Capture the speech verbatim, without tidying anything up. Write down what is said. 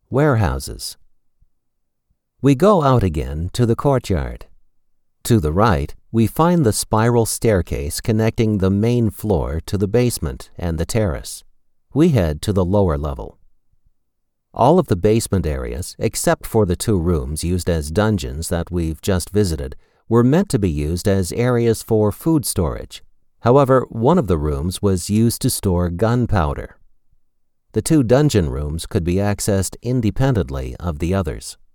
Warehouses. We go out again to the courtyard. To the right, we find the spiral staircase connecting the main floor to the basement and the terrace. We head to the lower level. All of the basement areas, except for the two rooms used as dungeons that we've just visited, were meant to be used as areas for food storage. However, one of the rooms was used to store gunpowder. The two dungeon rooms could be accessed independently of the others.